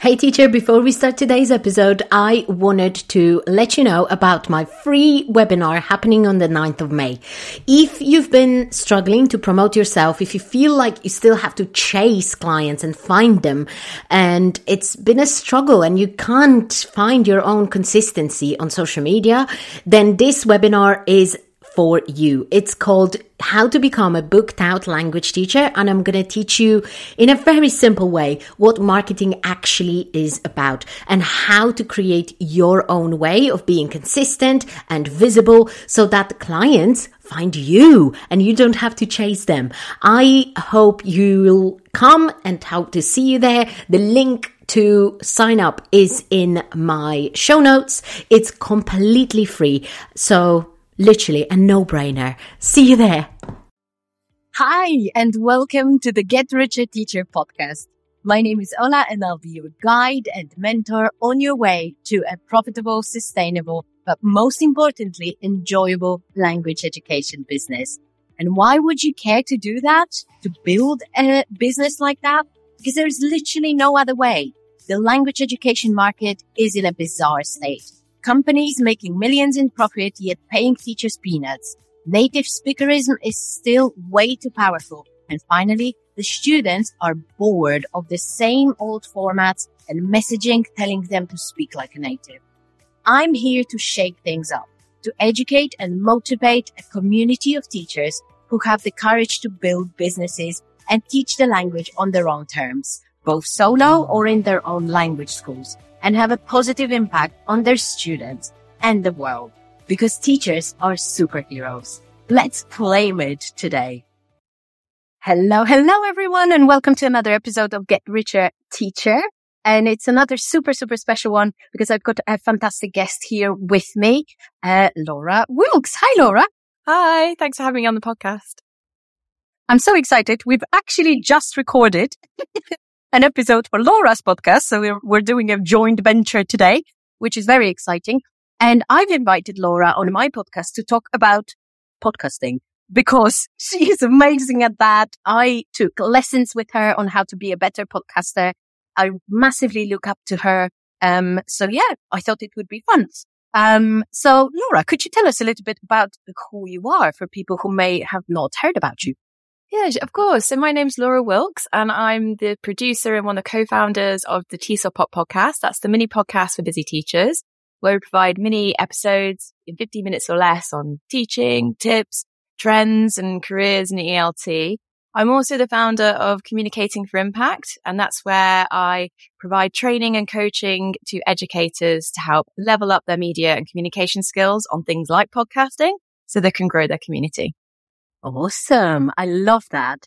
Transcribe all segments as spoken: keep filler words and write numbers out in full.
Hey teacher, before we start today's episode, I wanted to let you know about my free webinar happening on the ninth of May. If you've been struggling to promote yourself, if you feel like you still have to chase clients and find them, and it's been a struggle and you can't find your own consistency on social media, then this webinar is for you. It's called How to Become a Booked Out Language Teacher, and I'm going to teach you in a very simple way what marketing actually is about and how to create your own way of being consistent and visible so that clients find you and you don't have to chase them. I hope you'll come and hope to see you there. The link to sign up is in my show notes. It's completely free. So literally a no-brainer. See you there. Hi, and welcome to the Get Richer Teacher podcast. My name is Ola, and I'll be your guide and mentor on your way to a profitable, sustainable, but most importantly, enjoyable language education business. And why would you care to do that? To build a business like that? Because there's literally no other way. The language education market is in a bizarre state. Companies making millions in profit, yet paying teachers peanuts. Native speakerism is still way too powerful. And finally, the students are bored of the same old formats and messaging telling them to speak like a native. I'm here to shake things up, to educate and motivate a community of teachers who have the courage to build businesses and teach the language on their own terms, both solo or in their own language schools, and have a positive impact on their students and the world, because teachers are superheroes. Let's claim it today. Hello, hello everyone, and welcome to another episode of Get Richer Teacher. And it's another super, super special one because I've got a fantastic guest here with me, uh, Laura Wilkes. Hi, Laura. Hi, thanks for having me on the podcast. I'm so excited. We've actually just recorded an episode for Laura's podcast. So we're, we're doing a joint venture today, which is very exciting. And I've invited Laura on my podcast to talk about podcasting because she is amazing at that. I took lessons with her on how to be a better podcaster. I massively look up to her. Um, so yeah, I thought it would be fun. Um, so Laura, could you tell us a little bit about who you are for people who may have not heard about you? Yeah, of course. So my name's Laura Wilkes, and I'm the producer and one of the co-founders of the T S O L Pop podcast. That's the mini podcast for busy teachers, where we provide mini episodes in fifteen minutes or less on teaching, tips, trends, and careers in E L T. I'm also the founder of Communicating for Impact, and that's where I provide training and coaching to educators to help level up their media and communication skills on things like podcasting so they can grow their community. Awesome. I love that.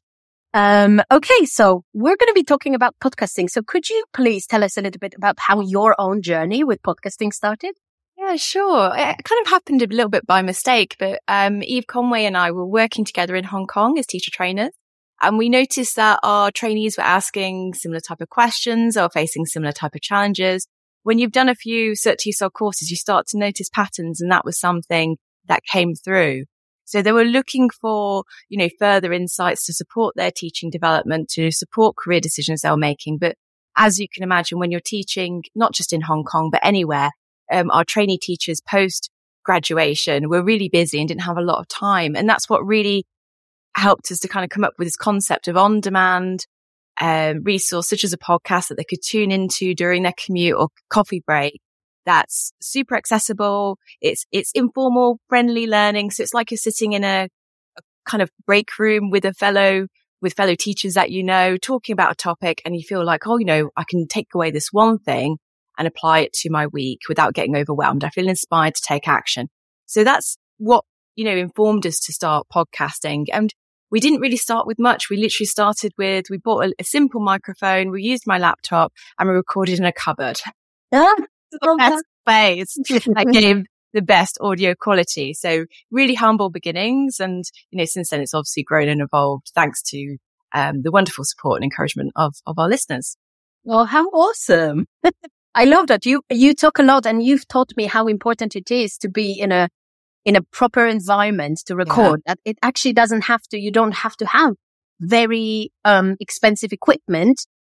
Um, okay, so we're going to be talking about podcasting. So could you please tell us a little bit about how your own journey with podcasting started? Yeah, sure. It kind of happened a little bit by mistake, but um, Eve Conway and I were working together in Hong Kong as teacher trainers. And we noticed that our trainees were asking similar type of questions or facing similar type of challenges. When you've done a few Cert T S O L courses, you start to notice patterns, and that was something that came through. So they were looking for, you know, further insights to support their teaching development, to support career decisions they were making. But as you can imagine, when you're teaching, not just in Hong Kong, but anywhere, um, our trainee teachers post graduation were really busy and didn't have a lot of time. And that's what really helped us to kind of come up with this concept of on-demand um, resource, such as a podcast that they could tune into during their commute or coffee break. That's super accessible. It's, it's informal, friendly learning. So it's like you're sitting in a, a kind of break room with a fellow, with fellow teachers that you know, talking about a topic, and you feel like, oh, you know, I can take away this one thing and apply it to my week without getting overwhelmed. I feel inspired to take action. So that's what, you know, informed us to start podcasting. And we didn't really start with much. We literally started with, we bought a, a simple microphone. We used my laptop and we recorded in a cupboard. Yeah. The best space that gave the best audio quality. So really humble beginnings. And, you know, since then it's obviously grown and evolved thanks to um, the wonderful support and encouragement of, of our listeners. Oh, how awesome. I love that. You, you talk a lot, and you've taught me how important it is to be in a, in a proper environment to record. Yeah. That it actually doesn't have to, you don't have to have very, um, expensive equipment.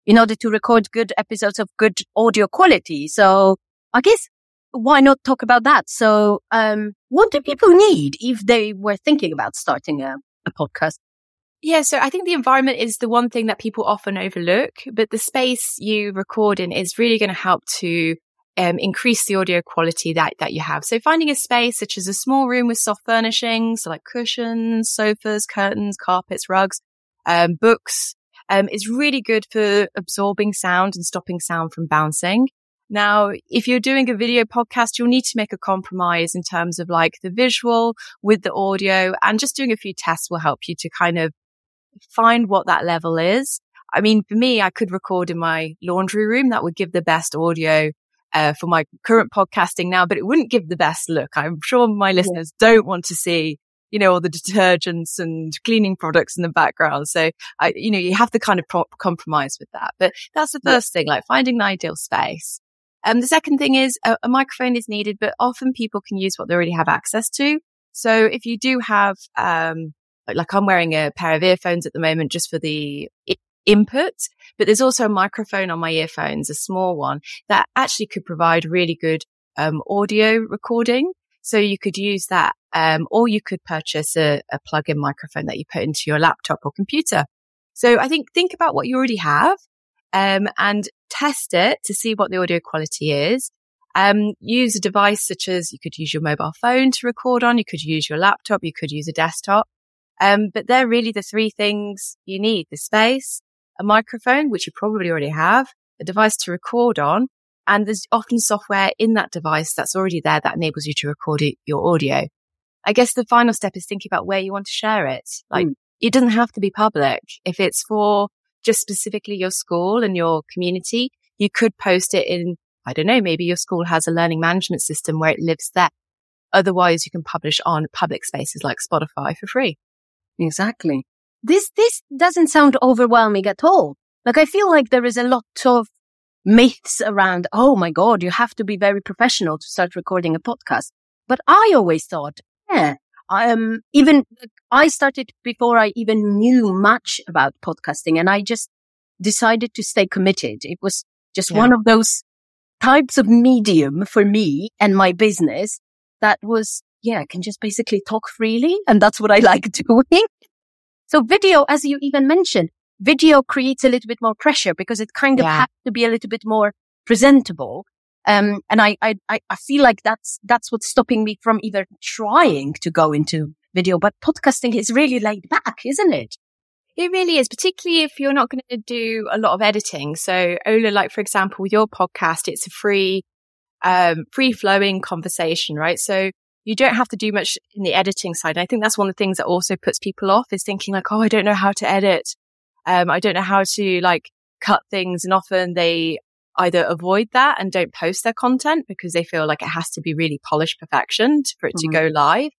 in order to record good episodes of good audio quality. So I guess why not talk about that? So, um, what do people need if they were thinking about starting a, a podcast? Yeah, so I think the environment is the one thing that people often overlook, but the space you record in is really going to help to um, increase the audio quality that, that you have. So finding a space such as a small room with soft furnishings, so like cushions, sofas, curtains, carpets, rugs, um, books, um, is really good for absorbing sound and stopping sound from bouncing. Now, if you're doing a video podcast, you'll need to make a compromise in terms of like the visual with the audio, and just doing a few tests will help you to kind of find what that level is. I mean, for me, I could record in my laundry room. That would give the best audio uh, for my current podcasting now, but it wouldn't give the best look. I'm sure my listeners yeah. don't want to see, you know, all the detergents and cleaning products in the background. So, I, you know, you have to kind of pro- compromise with that. But that's the first thing, like finding an ideal space. Um, the second thing is a, a microphone is needed, but often people can use what they already have access to. So if you do have, um, like I'm wearing a pair of earphones at the moment just for the I- input, but there's also a microphone on my earphones, a small one that actually could provide really good um, audio recording. So you could use that, um, or you could purchase a, a plug-in microphone that you put into your laptop or computer. So I think think about what you already have um, and test it to see what the audio quality is. Um, use a device such as you could use your mobile phone to record on. You could use your laptop. You could use a desktop. Um, but they're really the three things you need: the space, a microphone, which you probably already have, a device to record on, and there's often software in that device that's already there that enables you to record it, your audio. I guess the final step is thinking about where you want to share it. Like, mm. it doesn't have to be public. If it's for just specifically your school and your community, you could post it in, I don't know, maybe your school has a learning management system where it lives there. Otherwise, you can publish on public spaces like Spotify for free. Exactly. This, this doesn't sound overwhelming at all. Like, I feel like there is a lot of myths around, oh my God, you have to be very professional to start recording a podcast. But I always thought, yeah, um, even I started before I even knew much about podcasting, and I just decided to stay committed. It was just yeah. one of those types of medium for me and my business that was, yeah, I can just basically talk freely, and that's what I like doing. So video, as you even mentioned, video creates a little bit more pressure because it kind of yeah. has to be a little bit more presentable. Um, and I, I, I feel like that's, that's what's stopping me from even trying to go into video. But podcasting is really laid back, isn't it? It really is, particularly if you're not going to do a lot of editing. So Ola, like, for example, with your podcast, it's a free, um, free flowing conversation, right? So you don't have to do much in the editing side. I think that's one of the things that also puts people off, is thinking like, oh, I don't know how to edit. Um, I don't know how to like cut things. And often they either avoid that and don't post their content because they feel like it has to be really polished perfection for it mm-hmm. to go live,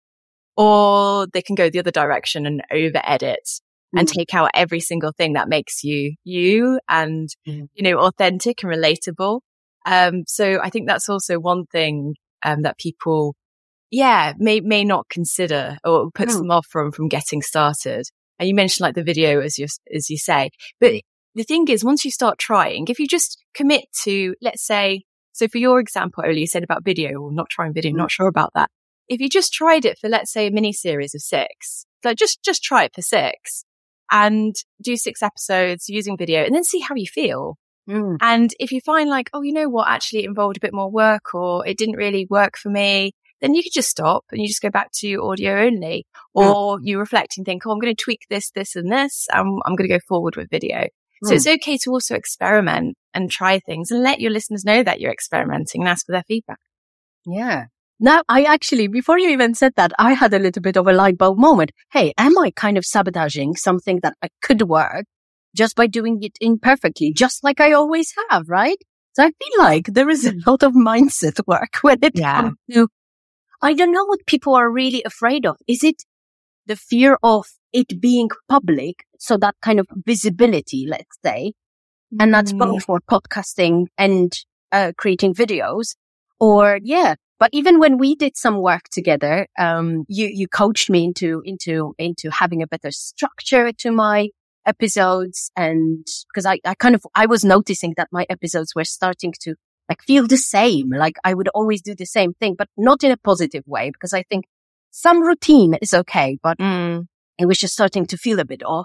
or they can go the other direction and over edit mm-hmm. and take out every single thing that makes you you and, mm-hmm. you know, authentic and relatable. Um, so I think that's also one thing, um, that people, yeah, may, may not consider, or puts mm-hmm. them off from, from getting started. And you mentioned like the video, as you, as you say, but the thing is, once you start trying, if you just commit to, let's say, so for your example, Ola, you said about video, or not trying video, mm-hmm. not sure about that. If you just tried it for, let's say, a mini series of six, like just, just try it for six and do six episodes using video and then see how you feel. Mm. And if you find like, oh, you know what, actually it involved a bit more work, or it didn't really work for me, then you could just stop and you just go back to audio only, or mm. you reflect and think, oh, I'm going to tweak this, this and this. I'm, I'm going to go forward with video. So mm. it's okay to also experiment and try things and let your listeners know that you're experimenting and ask for their feedback. Yeah. Now, I actually, before you even said that, I had a little bit of a light bulb moment. Hey, am I kind of sabotaging something that I could work just by doing it imperfectly, just like I always have, right? So I feel like there is a lot of mindset work when it yeah. comes to, I don't know what people are really afraid of. Is it the fear of it being public? So that kind of visibility, let's say, and that's mm. both for podcasting and uh, creating videos, or yeah. But even when we did some work together, um, you, you coached me into, into, into having a better structure to my episodes, and because I, I kind of, I was noticing that my episodes were starting to like feel the same. Like I would always do the same thing, but not in a positive way, because I think some routine is okay, but Mm. it was just starting to feel a bit off.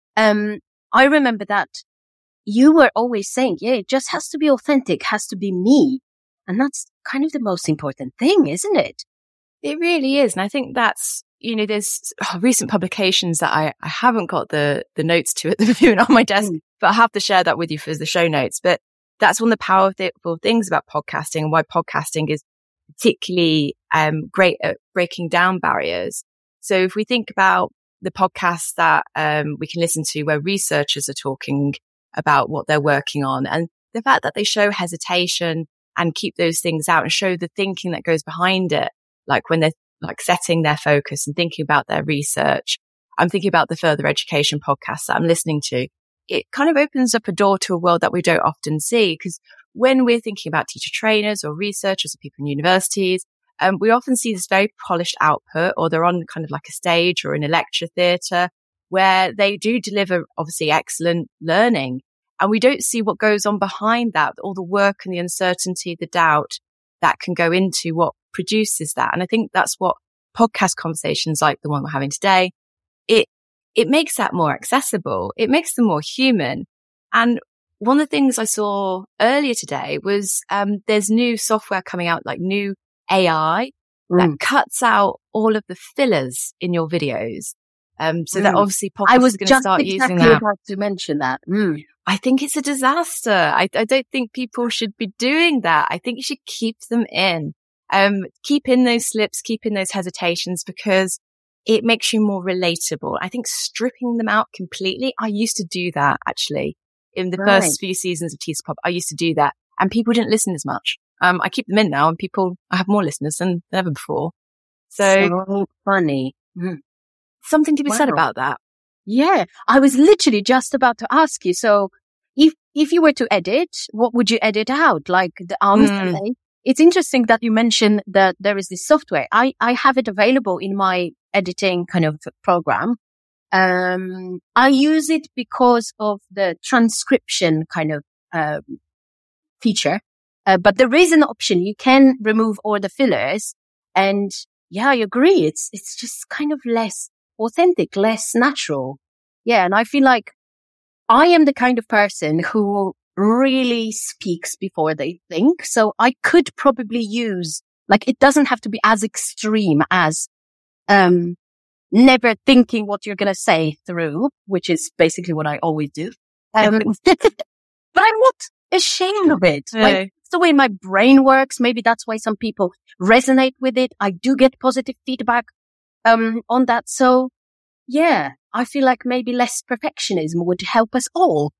Um, I remember that you were always saying, yeah, it just has to be authentic, has to be me. And that's kind of the most important thing, isn't it? It really is. And I think that's, you know, there's oh, recent publications that I, I haven't got the, the notes to at the moment on my desk, mm. but I have to share that with you for the show notes. But that's one of the powerful things about podcasting, and why podcasting is particularly um, great at breaking down barriers. So if we think about the podcasts that um, we can listen to where researchers are talking about what they're working on, and the fact that they show hesitation and keep those things out and show the thinking that goes behind it, like when they're like setting their focus and thinking about their research. I'm thinking about the further education podcasts that I'm listening to. It kind of opens up a door to a world that we don't often see, because when we're thinking about teacher trainers or researchers or people in universities, um, we often see this very polished output, or they're on kind of like a stage or in a lecture theatre where they do deliver obviously excellent learning. And we don't see what goes on behind that, all the work and the uncertainty, the doubt that can go into what produces that. And I think that's what podcast conversations like the one we're having today, it it makes that more accessible. It makes them more human. And one of the things I saw earlier today was um there's new software coming out, like new A I mm. that cuts out all of the fillers in your videos. Um, so mm. that obviously podcasts I was are going to start exactly using that. about to mention that. Mm. I think it's a disaster. I, I don't think people should be doing that. I think you should keep them in. Um, keep in those slips, keep in those hesitations, because it makes you more relatable. I think stripping them out completely, I used to do that actually in the Right. first few seasons of Teaser Pop. I used to do that, and people didn't listen as much. Um, I keep them in now, and people, I have more listeners than ever before. So, So funny. Mm. something to be said Wow. about that. Yeah, I was literally just about to ask you. So if if you were to edit, what would you edit out? Like the answer. Mm. It's interesting that you mentioned that there is this software. I, I have it available in my editing kind of program. Um, I use it because of the transcription kind of um, feature. Uh, but there is an option. You can remove all the fillers. And yeah, I agree. It's it's just kind of less authentic, less natural. Yeah, and I feel like I am the kind of person who really speaks before they think. So I could probably use, like, it doesn't have to be as extreme as um never thinking what you're going to say through, which is basically what I always do. Um, but I'm not ashamed of it. No. Like, it's the way my brain works. Maybe that's why some people resonate with it. I do get positive feedback um on that. So yeah, I feel like maybe less perfectionism would help us all.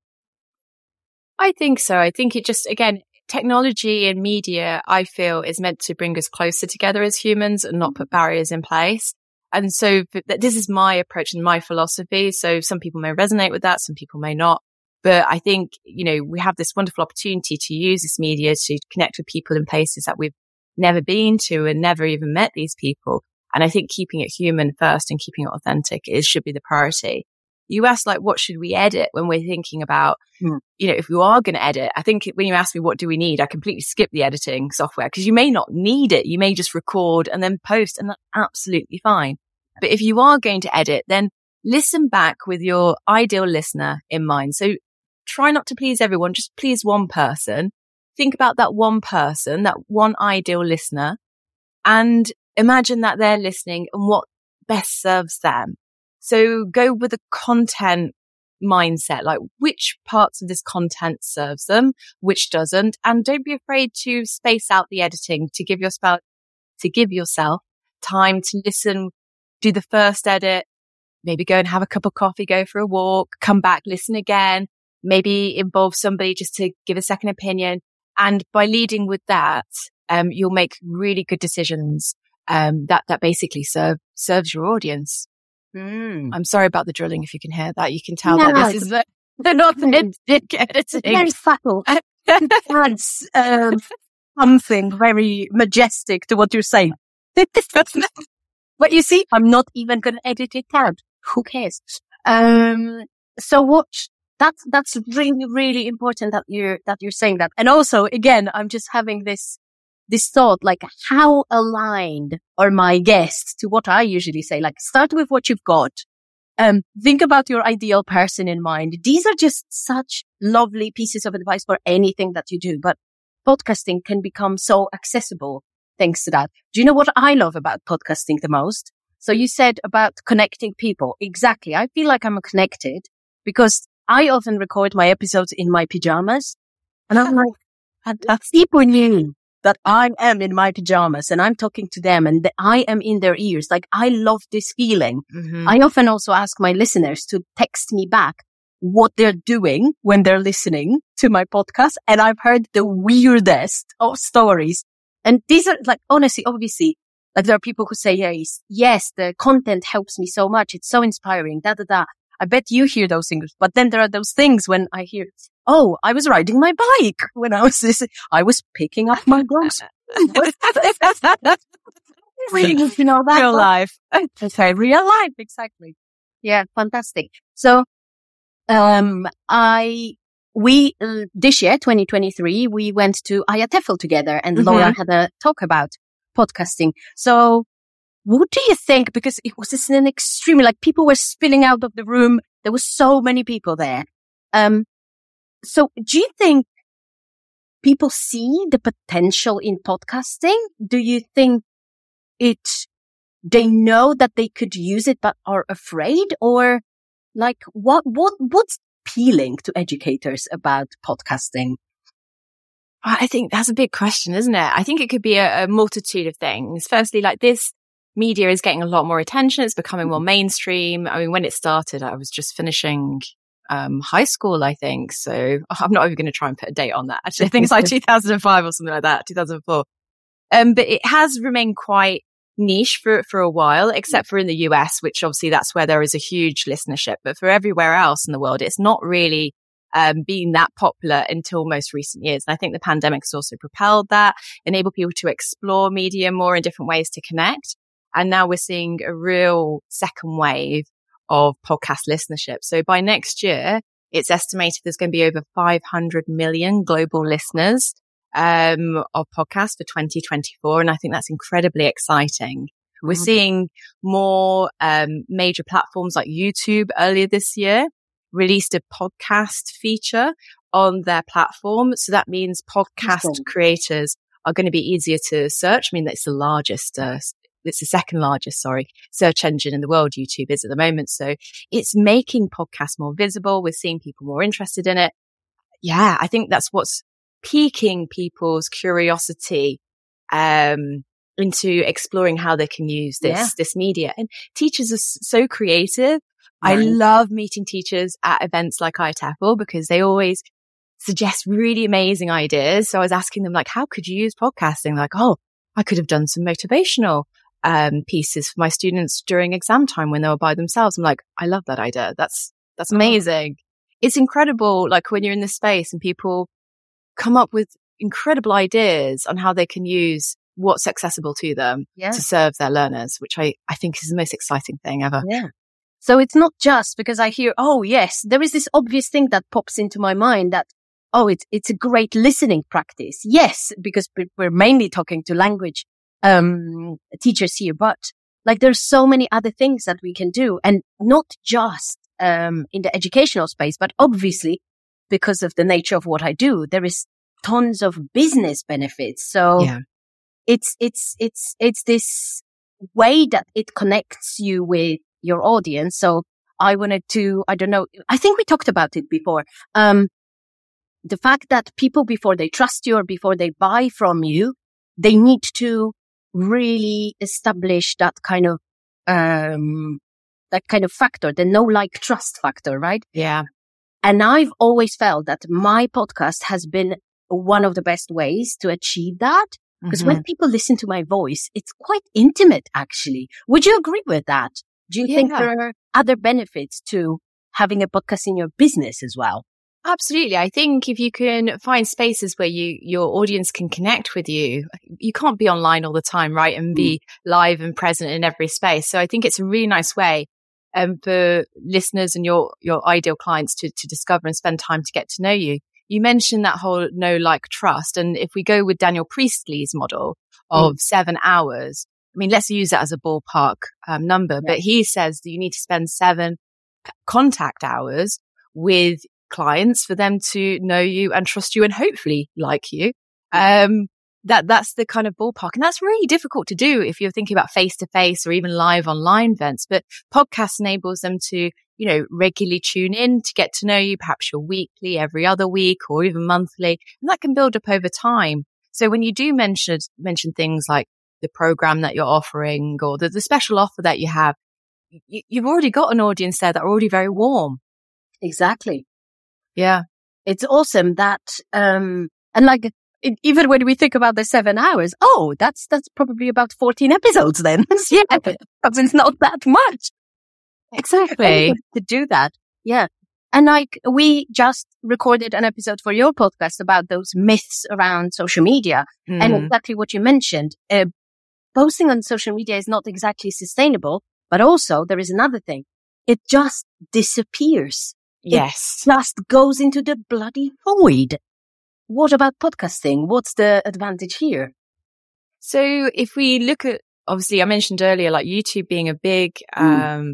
I think so. I think it just, again, technology and media, I feel, is meant to bring us closer together as humans and not put barriers in place. And so th- this is my approach and my philosophy. So some people may resonate with that, some people may not. But I think, you know, we have this wonderful opportunity to use this media to connect with people in places that we've never been to and never even met these people. And I think keeping it human first and keeping it authentic is should be the priority. You asked, like, what should we edit when we're thinking about, Hmm. you know, if we are going to edit? I think when you ask me, what do we need? I completely skip the editing software, because you may not need it. You may just record and then post, and that's absolutely fine. But if you are going to edit, then listen back with your ideal listener in mind. So try not to please everyone, just please one person. Think about that one person, that one ideal listener, and imagine that they're listening and what best serves them. So go with a content mindset, like which parts of this content serves them, which doesn't, and don't be afraid to space out the editing, to give yourself, to give yourself time to listen, do the first edit, maybe go and have a cup of coffee, go for a walk, come back, listen again, maybe involve somebody just to give a second opinion. And by leading with that, um, you'll make really good decisions, um, that, that basically serve, serves your audience. Mm. I'm sorry about the drilling. If you can hear that, you can tell No, that this is the, the not editing. It's very subtle. It adds um, something very majestic to what you're saying. But you see, I'm not even going to edit it out. Who cares? Um, so what, that's, that's really, really important that you're, that you're saying that. And also, again, I'm just having this, this thought, like how aligned are my guests to what I usually say? Like start with what you've got. Um, think about your ideal person in mind. These are just such lovely pieces of advice for anything that you do, but podcasting can become so accessible thanks to that. Do you know what I love about podcasting the most? So you said about connecting people. Exactly. I feel like I'm connected because I often record my episodes in my pajamas and I'm like, fantastic. People knew that I am in my pajamas and I'm talking to them and that I am in their ears. Like I love this feeling. Mm-hmm. I often also ask my listeners to text me back what they're doing when they're listening to my podcast. And I've heard the weirdest of stories. And these are like, honestly, obviously, like there are people who say, yes, yes, the content helps me so much. It's so inspiring, da, da, da. I bet you hear those things. But then there are those things when I hear, oh, I was riding my bike when I was this, I was picking up my groceries. Really, you know, that real life. It's very real life. Exactly. Yeah. Fantastic. So, um, I, we, uh, this year, twenty twenty-three, we went to I A T E F L together and mm-hmm. Laura had a talk about podcasting. So what do you think? Because it was just an extremely, like people were spilling out of the room. There were so many people there. Um, so do you think people see the potential in podcasting? Do you think it, they know that they could use it, but are afraid? Or like what, what, what's appealing to educators about podcasting? I think that's a big question, isn't it? I think it could be a, a multitude of things. Firstly, like this media is getting a lot more attention. It's becoming more mainstream. I mean, when it started, I was just finishing um high school, I think. So I'm not even going to try and put a date on that. Actually, I think it's like two thousand five or something like that, two thousand four. Um, but it has remained quite niche for, for a while, except for in the U S, which obviously that's where there is a huge listenership. But for everywhere else in the world, it's not really Um, being that popular until most recent years. And I think the pandemic has also propelled that, enabled people to explore media more in different ways to connect. And now we're seeing a real second wave of podcast listenership. So by next year, it's estimated there's going to be over five hundred million global listeners um, of podcasts for twenty twenty-four. And I think that's incredibly exciting. Mm-hmm. We're seeing more um, major platforms like YouTube earlier this year released a podcast feature on their platform. So that means podcast cool. creators are going to be easier to search. I mean, it's the largest, uh, it's the second largest, sorry, search engine in the world, YouTube is at the moment. So it's making podcasts more visible. We're seeing people more interested in it. Yeah, I think that's what's piquing people's curiosity, um, into exploring how they can use this, yeah. this media. And teachers are so creative. Right. I love meeting teachers at events like I A T E F L because they always suggest really amazing ideas. So I was asking them, like, how could you use podcasting? Like, oh, I could have done some motivational um pieces for my students during exam time when they were by themselves. I'm like, I love that idea. That's, that's amazing. It's incredible. Like when you're in this space and people come up with incredible ideas on how they can use what's accessible to them yeah. to serve their learners, which I, I think is the most exciting thing ever. Yeah. So it's not just because I hear, oh, yes, there is this obvious thing that pops into my mind that, oh, it's, it's a great listening practice. Yes, because we're mainly talking to language, um, teachers here, but like there's so many other things that we can do, and not just, um, in the educational space, but obviously because of the nature of what I do, there is tons of business benefits. So yeah. it's, it's, it's, it's this way that it connects you with your audience. So I wanted to, I don't know, I think we talked about it before. Um, the fact that people, before they trust you or before they buy from you, they need to really establish that kind of, um, that kind of factor, the know, like, trust factor, right? Yeah. And I've always felt that my podcast has been one of the best ways to achieve that. Because mm-hmm. when people listen to my voice, it's quite intimate, actually. Would you agree with that? Do you yeah. think there are other benefits to having a podcast in your business as well? Absolutely. I think if you can find spaces where you, your audience can connect with you, you can't be online all the time, right? And be mm. live and present in every space. So I think it's a really nice way um, for listeners and your, your ideal clients to, to discover and spend time to get to know you. You mentioned that whole know, like, trust. And if we go with Daniel Priestley's model of mm. seven hours, I mean, let's use that as a ballpark um, number, yeah. but he says that you need to spend seven contact hours with clients for them to know you and trust you and hopefully like you. Um, that, that's the kind of ballpark. And that's really difficult to do if you're thinking about face to face or even live online events, but podcast enables them to, you know, regularly tune in to get to know you, perhaps your weekly, every other week, or even monthly. And that can build up over time. So when you do mention, mention things like the program that you're offering or the, the special offer that you have, you, you've already got an audience there that are already very warm. Exactly. Yeah. It's awesome that, um, and like, it, even when we think about the seven hours, oh, that's, that's probably about fourteen episodes then. Yeah. Because it's not that much. Exactly. To do that. Yeah. And like, we just recorded an episode for your podcast about those myths around social media. Mm. And exactly what you mentioned. Uh, posting on social media is not exactly sustainable, but also there is another thing. It just disappears. Yes. It just goes into the bloody void. What about podcasting? What's the advantage here? So if we look at, obviously I mentioned earlier, like YouTube being a big, mm. um,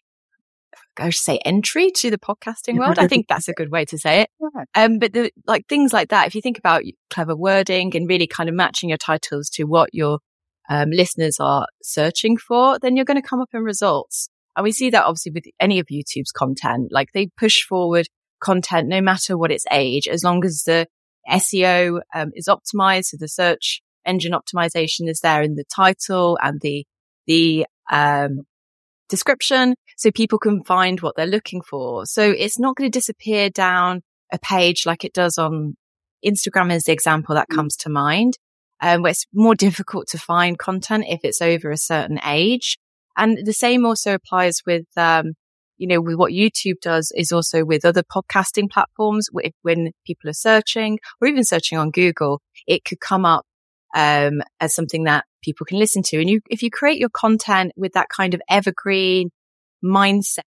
I should say entry to the podcasting world. I think that's a good way to say it. Yeah. Um, but the, like things like that, if you think about clever wording and really kind of matching your titles to what your um, listeners are searching for, then you're going to come up in results. And we see that obviously with any of YouTube's content, like they push forward content no matter what its age, as long as the S E O um, is optimized. So the search engine optimization is there in the title and the, the, um, description, so people can find what they're looking for. So it's not going to disappear down a page like it does on Instagram as the example that comes to mind, um, where it's more difficult to find content if it's over a certain age. And the same also applies with, um, you know, with what YouTube does is also with other podcasting platforms. When people are searching or even searching on Google, it could come up um, as something that people can listen to. And you, if you create your content with that kind of evergreen mindset,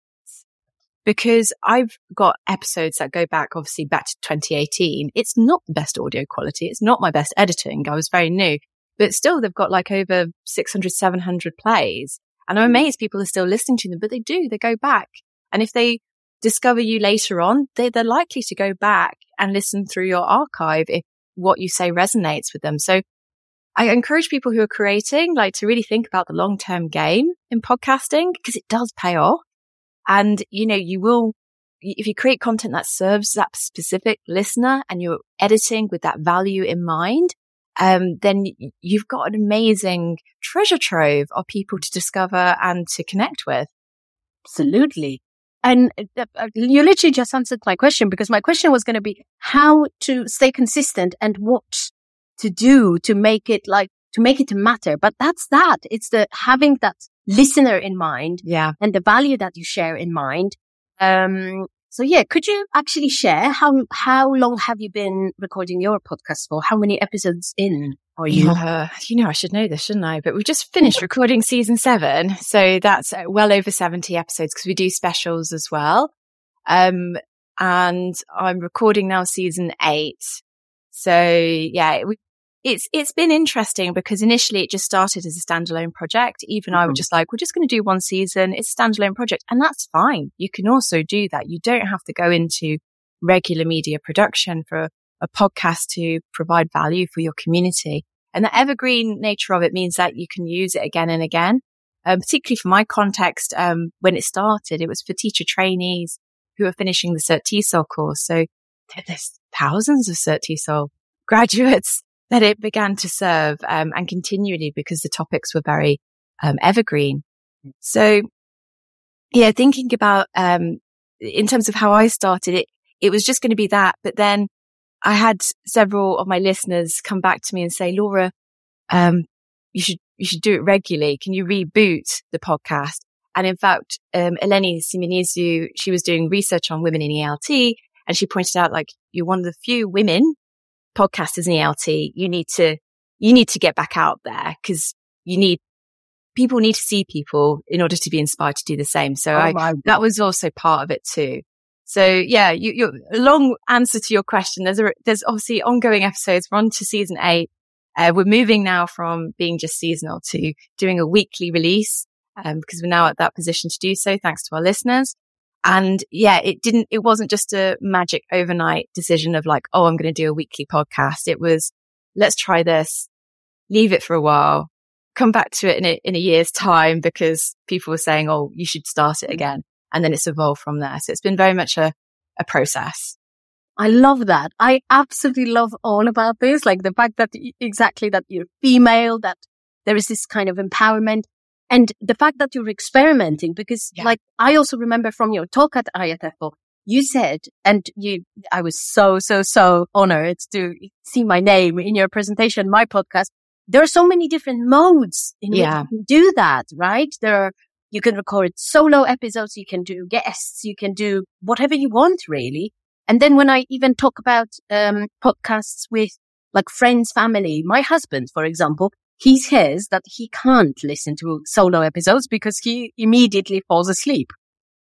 because I've got episodes that go back, obviously back to twenty eighteen. It's not the best audio quality. It's not my best editing. I was very new, but still they've got like over six hundred, seven hundred plays. And I'm amazed people are still listening to them, but they do, they go back. And if they discover you later on, they, they're likely to go back and listen through your archive if what you say resonates with them. So I encourage people who are creating, like, to really think about the long-term game in podcasting, because it does pay off. And, you know, you will, if you create content that serves that specific listener and you're editing with that value in mind, um, then you've got an amazing treasure trove of people to discover and to connect with. Absolutely. And uh, you literally just answered my question, because my question was going to be how to stay consistent and what to do to make it like, to make it matter. But that's that. It's the having that listener in mind, yeah, and the value that you share in mind. Um, so yeah, could you actually share how, how long have you been recording your podcast for? How many episodes in are you? Uh, you know, I should know this, shouldn't I? But we just finished recording season seven. So that's well over seventy episodes, because we do specials as well. Um, and I'm recording now season eight. So yeah, it, it's, it's been interesting, because initially it just started as a standalone project. Even mm-hmm. I was just like, we're just going to do one season. It's a standalone project, and that's fine. You can also do that. You don't have to go into regular media production for a podcast to provide value for your community. And the evergreen nature of it means that you can use it again and again. Um, particularly for my context, um, when it started, it was for teacher trainees who are finishing the Cert TESOL course. So there's thousands of Cert TESOL graduates that it began to serve, um, and continually, because the topics were very, um, evergreen. So yeah, thinking about, um, in terms of how I started it, it was just going to be that. But then I had several of my listeners come back to me and say, Laura, um, you should, you should do it regularly. Can you reboot the podcast? And in fact, um, Eleni Simonizu, she was doing research on women in E L T, and she pointed out, like, you're one of the few women podcasters in E L T. You need to, you need to get back out there, because you need people need to see people in order to be inspired to do the same. So oh I, that was also part of it too. So yeah, you, you, a long answer to your question. There's a, there's obviously ongoing episodes. We're on to season eight. Uh, we're moving now from being just seasonal to doing a weekly release, um, because we're now at that position to do so, thanks to our listeners. And yeah, it didn't, it wasn't just a magic overnight decision of like, oh, I'm going to do a weekly podcast. It was, let's try this, leave it for a while, come back to it in a, in a year's time because people were saying, oh, you should start it again. And then it's evolved from there. So it's been very much a, a process. I love that. I absolutely love all about this. Like the fact that exactly that you're female, that there is this kind of empowerment, and the fact that you're experimenting, because yeah. like I also remember from your talk at I F F O, you said, and you, I was so, so, so honored to see my name in your presentation, my podcast. There are so many different modes in yeah. which you can do that, right? There are, you can record solo episodes, you can do guests, you can do whatever you want, really. And then when I even talk about um podcasts with like friends, family, my husband, for example, he says that he can't listen to solo episodes because he immediately falls asleep.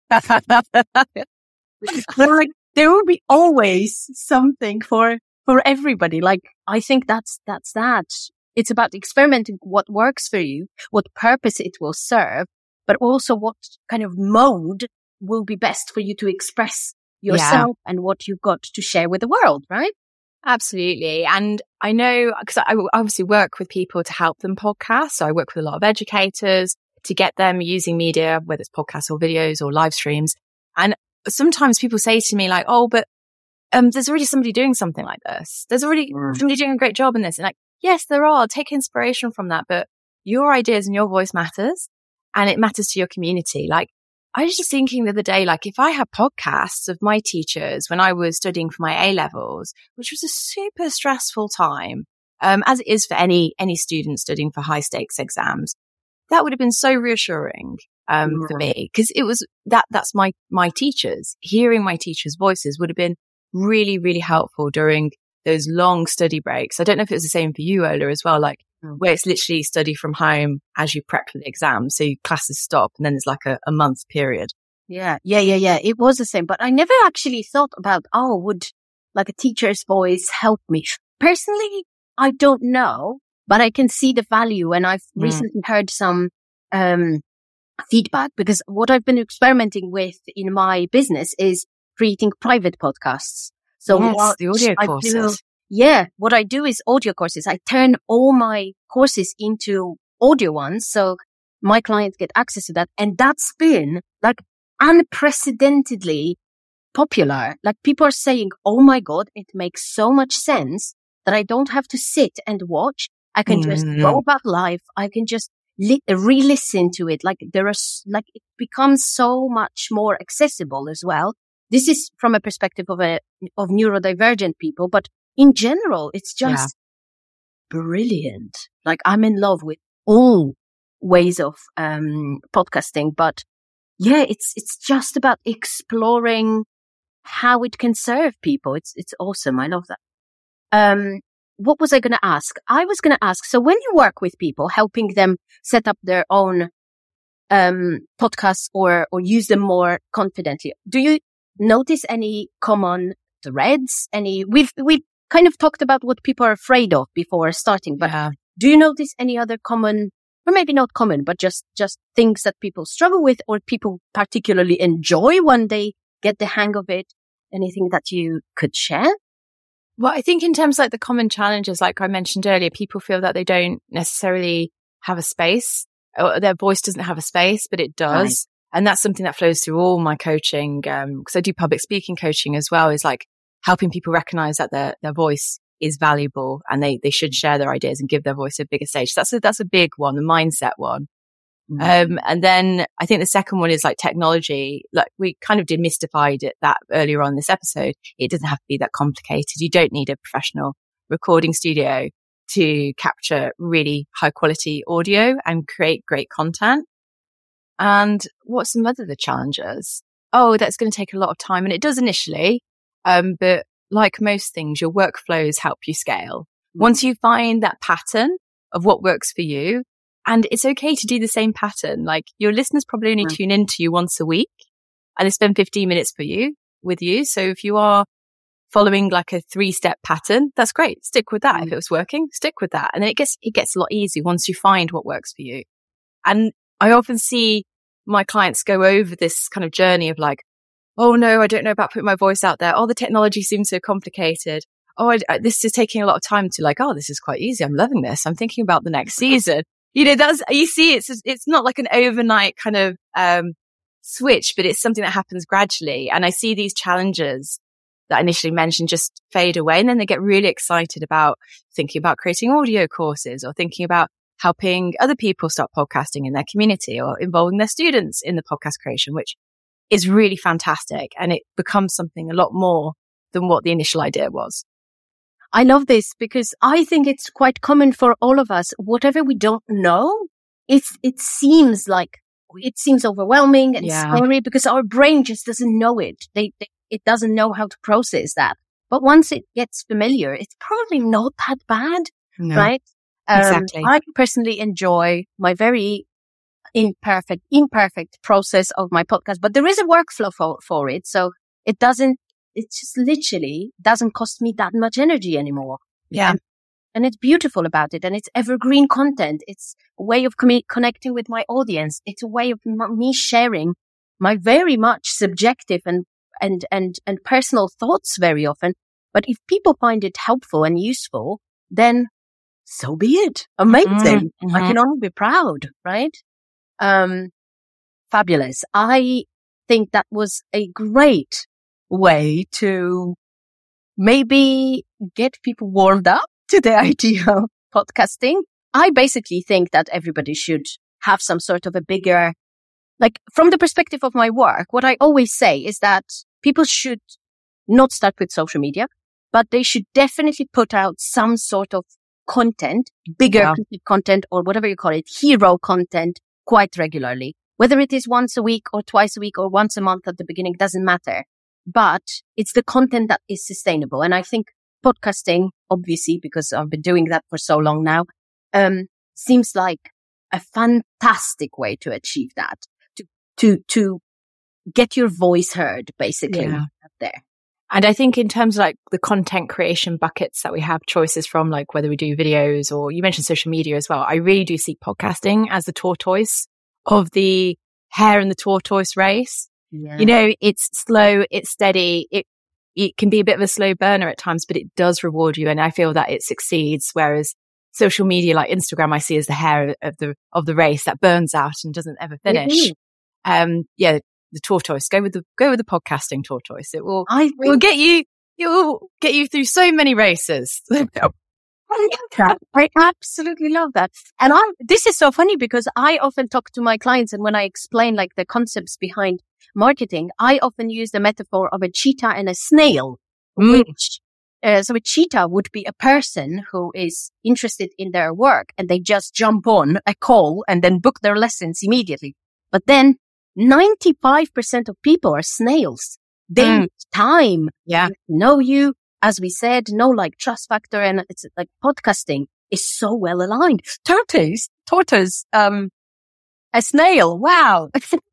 Like, there will be always something for, for everybody. Like, I think that's, that's that. It's about experimenting what works for you, what purpose it will serve, but also what kind of mode will be best for you to express yourself yeah. and what you've got to share with the world, right? Absolutely. And I know, because I obviously work with people to help them podcast. So I work with a lot of educators to get them using media, whether it's podcasts or videos or live streams. And sometimes people say to me like, oh, but um, there's already somebody doing something like this. There's already mm. somebody doing a great job in this. And like, yes, there are. Take inspiration from that. But your ideas and your voice matters, and it matters to your community. Like, I was just thinking the other day, like if I had podcasts of my teachers when I was studying for my A levels, which was a super stressful time, um, as it is for any, any student studying for high stakes exams, that would have been so reassuring, um, mm. for me. Cause it was that, that's my, my teachers. Hearing my teachers' voices would have been really, really helpful during those long study breaks. I don't know if it was the same for you, Ola, as well. Like, where it's literally study from home as you prep for the exam. So classes stop and then there's like a, a month period. Yeah, yeah, yeah, yeah. It was the same. But I never actually thought about, oh, would like a teacher's voice help me? Personally, I don't know, but I can see the value. And I've mm. recently heard some um feedback, because what I've been experimenting with in my business is creating private podcasts. So yes, what the audio courses. Do, Yeah, what I do is audio courses. I turn all my courses into audio ones, so my clients get access to that. And that's been like unprecedentedly popular. Like people are saying, oh my God, it makes so much sense that I don't have to sit and watch. I can mm-hmm. just go about life. I can just li- re-listen to it. Like there are, like it becomes so much more accessible as well. This is from a perspective of a, of neurodivergent people, but in general, it's just yeah. brilliant. Like I'm in love with all ways of um podcasting, but yeah, it's it's just about exploring how it can serve people. It's it's awesome. I love that. Um, what was I going to ask? I was going to ask. So when you work with people, helping them set up their own um podcasts or or use them more confidently, do you notice any common threads? Any we've we've kind of talked about what people are afraid of before starting, but yeah. do you notice any other common, or maybe not common, but just, just things that people struggle with or people particularly enjoy when they get the hang of it? Anything that you could share? Well, I think in terms of like the common challenges, like I mentioned earlier, people feel that they don't necessarily have a space, or their voice doesn't have a space, but it does. Right. And that's something that flows through all my coaching. Um, cause I do public speaking coaching as well, is like, helping people recognize that their, their voice is valuable and they, they should share their ideas and give their voice a bigger stage. So that's a, that's a big one, the mindset one. Mm. Um, and then I think the second one is like technology. Like we kind of demystified it that earlier on in this episode. It doesn't have to be that complicated. You don't need a professional recording studio to capture really high quality audio and create great content. And what's some other the challenges? Oh, that's going to take a lot of time. And it does initially. Um, but like most things, your workflows help you scale. Once you find that pattern of what works for you And it's okay to do the same pattern. Like your listeners probably only tune in to you once a week and they spend fifteen minutes for you with you. So if you are following like a three step pattern, that's great. Stick with that. Mm. If it was working, stick with that. And then it gets, it gets a lot easier once you find what works for you. And I often see my clients go over this kind of journey of like, oh no, I don't know about putting my voice out there. Oh, the technology seems so complicated. Oh, I, I, this is taking a lot of time to like, oh, this is quite easy. I'm loving this. I'm thinking about the next season. You know, that's, you see, it's, it's not like an overnight kind of, um, switch, but it's something that happens gradually. And I see these challenges that I initially mentioned just fade away. And then they get really excited about thinking about creating audio courses or thinking about helping other people start podcasting in their community or involving their students in the podcast creation, which is really fantastic. And it becomes something a lot more than what the initial idea was. I love this because I think it's quite common for all of us. Whatever we don't know, it's, it seems like, it seems overwhelming and yeah. scary because our brain just doesn't know it. They, they, it doesn't know how to process that. But once it gets familiar, it's probably not that bad, no, right? Um, exactly. I personally enjoy my very imperfect, imperfect process of my podcast, but there is a workflow for, for it. So it doesn't, it just literally doesn't cost me that much energy anymore. Yeah. And, and it's beautiful about it. And it's evergreen content. It's a way of com- connecting with my audience. It's a way of m- me sharing my very much subjective and, and, and, and personal thoughts very often. But if people find it helpful and useful, then so be it. Amazing. Mm-hmm. I can only be proud, right? Um, fabulous. I think that was a great way to maybe get people warmed up to the idea of podcasting. I basically think that everybody should have some sort of a bigger, like from the perspective of my work, what I always say is that people should not start with social media, but they should definitely put out some sort of content, bigger yeah. content or whatever you call it, hero content quite regularly. Whether it is once a week or twice a week or once a month at the beginning, doesn't matter. But it's the content that is sustainable. And I think podcasting, obviously, because I've been doing that for so long now, um, seems like a fantastic way to achieve that, to, to, to get your voice heard, basically, yeah. out there. And I think in terms of like the content creation buckets that we have choices from, like whether we do videos or you mentioned social media as well, I really do see podcasting as the tortoise of the hare and the tortoise race. Yeah. You know, it's slow, it's steady, it it can be a bit of a slow burner at times, but it does reward you. And I feel that it succeeds. Whereas social media like Instagram, I see as the hare of the of the race that burns out and doesn't ever finish. Mm-hmm. Um, yeah, the tortoise. Go with the go with the podcasting tortoise. It will I it will get you. It will get you through so many races. I love that. I absolutely love that. And I, this is so funny because I often talk to my clients and when I explain like the concepts behind marketing, I often use the metaphor of a cheetah and a snail, mm. which, uh, so a cheetah would be a person who is interested in their work and they just jump on a call and then book their lessons immediately. But then ninety-five percent of people are snails. They mm. need time. Yeah. Know you. As we said, no like trust factor and it's like podcasting is so well aligned. Tortoise, tortoise, um, a snail. Wow.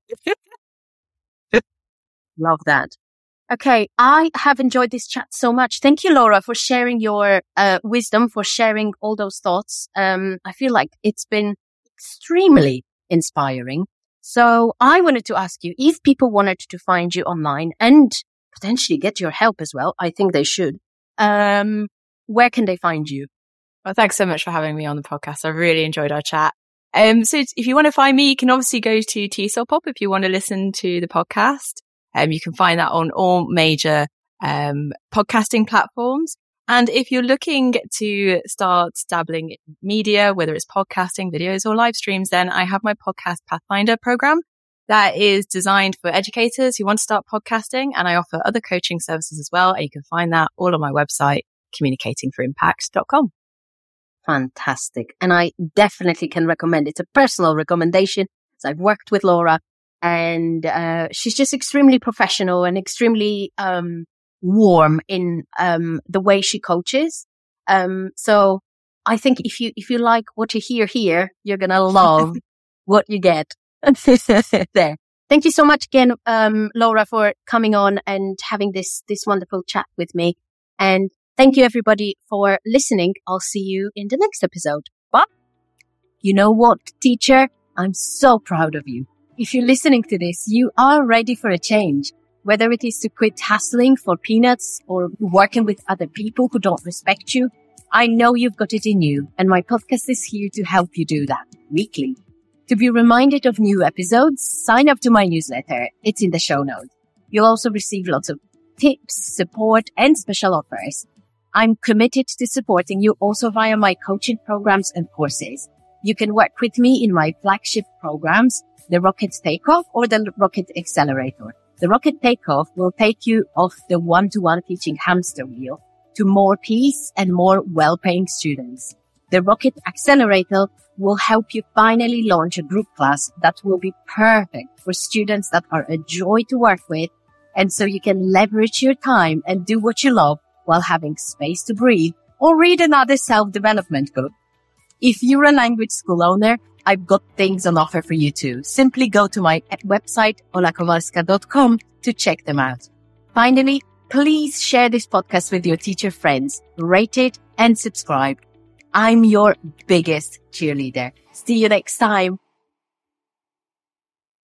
Love that. Okay. I have enjoyed this chat so much. Thank you, Laura, for sharing your, uh, wisdom, for sharing all those thoughts. Um, I feel like it's been extremely inspiring. So I wanted to ask you if people wanted to find you online and potentially get your help as well. I think they should. Um, where can they find you? Well, thanks so much for having me on the podcast. I really enjoyed our chat. Um, so if you want to find me, you can obviously go to TESOL if you want to listen to the podcast. Um, you can find that on all major, um, podcasting platforms. And if you're looking to start dabbling in media, whether it's podcasting, videos or live streams, then I have my Podcast Pathfinder program. That is designed for educators who want to start podcasting, and I offer other coaching services as well. And you can find that all on my website, communicating for impact dot com. Fantastic. And I definitely can recommend. It's a personal recommendation. So I've worked with Laura and uh, she's just extremely professional and extremely um warm in um the way she coaches. Um So I think if you, if you like what you hear here, you're going to love what you get there. Thank you so much again, um, Laura, for coming on and having this, this wonderful chat with me. And thank you everybody for listening. I'll see you in the next episode. But you know what, teacher? I'm so proud of you. If you're listening to this, you are ready for a change. Whether it is to quit hustling for peanuts or working with other people who don't respect you, I know you've got it in you, and my podcast is here to help you do that weekly. To be reminded of new episodes, sign up to my newsletter. It's in the show notes. You'll also receive lots of tips, support, and special offers. I'm committed to supporting you also via my coaching programs and courses. You can work with me in my flagship programs, the Rocket Takeoff or the Rocket Accelerator. The Rocket Takeoff will take you off the one-to-one teaching hamster wheel to more peace and more well-paying students. The Rocket Accelerator will help you finally launch a group class that will be perfect for students that are a joy to work with, and so you can leverage your time and do what you love while having space to breathe or read another self-development book. If you're a language school owner, I've got things on offer for you too. Simply go to my website, ola kowalska dot com, to check them out. Finally, please share this podcast with your teacher friends, rate it and subscribe. I'm your biggest cheerleader. See you next time.